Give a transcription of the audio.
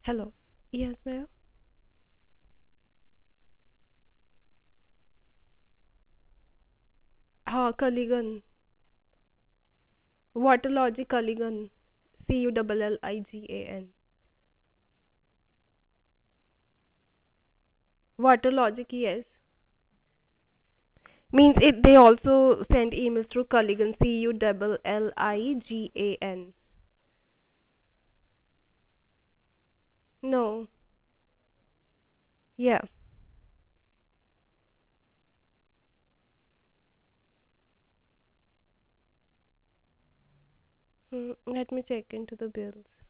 Hello. Yes, ma'am. Culligan. Waterlogy Culligan. Culligan. Waterlogic, yes. Means it. They also send emails through Culligan. Culligan. No. Yeah. Let me check into the bills.